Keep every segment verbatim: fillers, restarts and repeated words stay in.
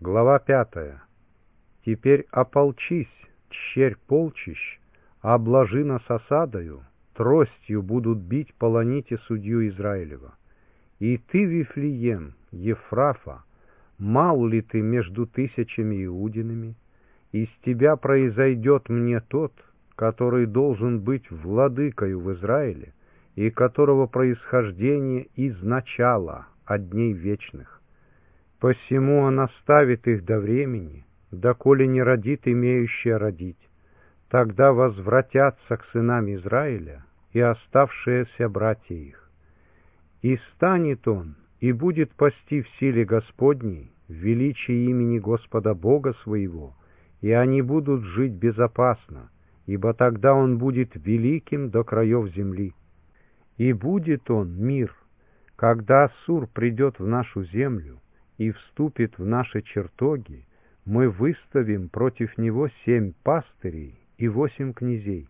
Глава пятая. Теперь ополчись, тщерь полчищ, обложи нас осадою, тростью будут бить полоните судью Израилева. И ты, Вифлеем, Ефрафа, мал ли ты между тысячами иудинами? Из тебя произойдет мне тот, который должен быть владыкою в Израиле, и которого происхождение из начала, от дней вечных. Посему он оставит их до времени, доколе не родит имеющая родить. Тогда возвратятся к сынам Израиля и оставшиеся братья их. И станет он, и будет пасти в силе Господней, в величии имени Господа Бога своего, и они будут жить безопасно, ибо тогда он будет великим до краев земли. И будет он мир, когда Ассур придет в нашу землю и вступит в наши чертоги, мы выставим против него семь пастырей и восемь князей.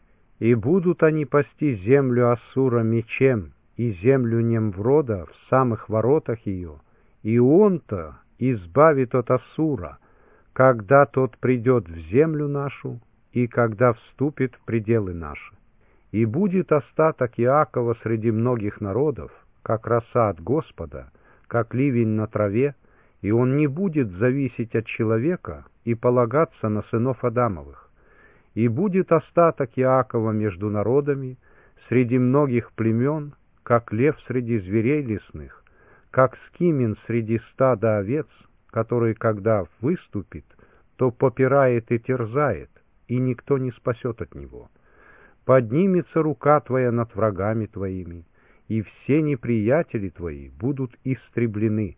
И будут они пасти землю Ассура мечем, и землю Немврода в самых воротах ее, и он-то избавит от Ассура, когда тот придет в землю нашу, и когда вступит в пределы наши. И будет остаток Иакова среди многих народов, как роса от Господа, как ливень на траве, и он не будет зависеть от человека и полагаться на сынов Адамовых. И будет остаток Иакова между народами, среди многих племен, как лев среди зверей лесных, как скимин среди стада овец, который, когда выступит, то попирает и терзает, и никто не спасет от него. Поднимется рука твоя над врагами твоими, и все неприятели твои будут истреблены.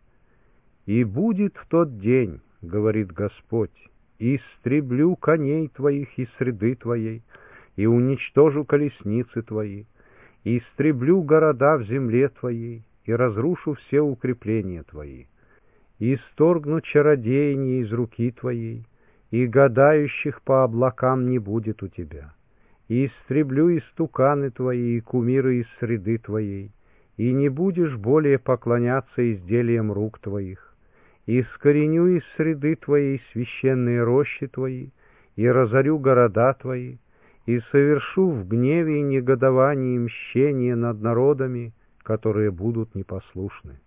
И будет в тот день, говорит Господь, истреблю коней твоих из среды твоей, и уничтожу колесницы твои, и истреблю города в земле твоей, и разрушу все укрепления твои, и исторгну чародеяние из руки твоей, и гадающих по облакам не будет у тебя. И истреблю истуканы твои и кумиры из среды твоей, и не будешь более поклоняться изделиям рук твоих. И искореню из среды твоей священные рощи твои, и разорю города твои, и совершу в гневе и негодовании мщение над народами, которые будут непослушны.